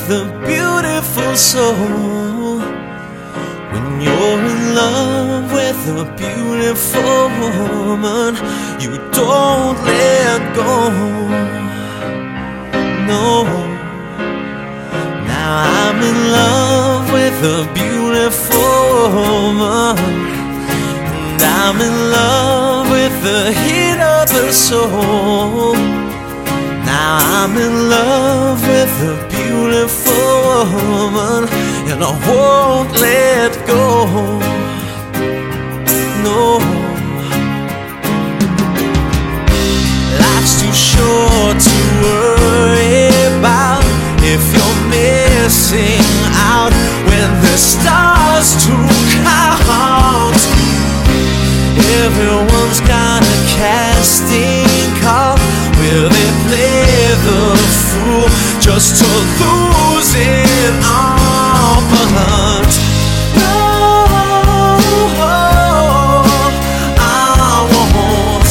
a beautiful soul. When you're in love with a beautiful woman, you don't let go. No. Now I'm in love with a beautiful woman, and I'm in love with the heat of her soul. Now I'm in love with a beautiful woman, and I won't let go. No. Life's too short to worry about if you're missing out when the stars to count. Everyone's got a casting call where they play the fool just to lose it all. But no, I won't.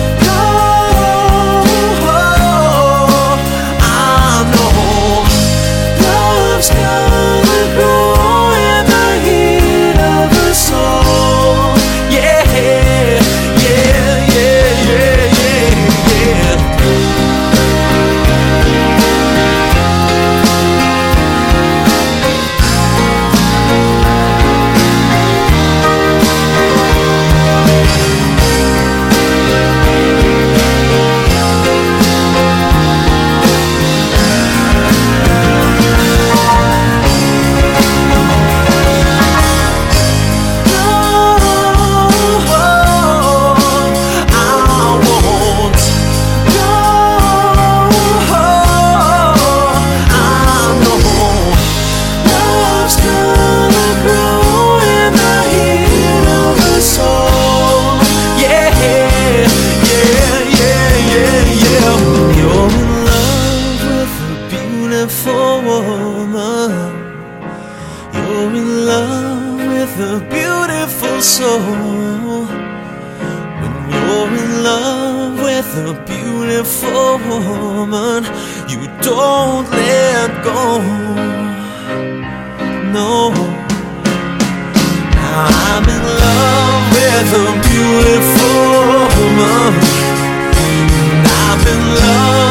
No, I know love's gonna grow in the heat of the soul. Yeah, yeah, yeah, yeah, yeah, yeah. You're in love with a beautiful soul. When you're in love with a beautiful woman, you don't let go. No. Now I'm in love with a beautiful woman, and I'm in love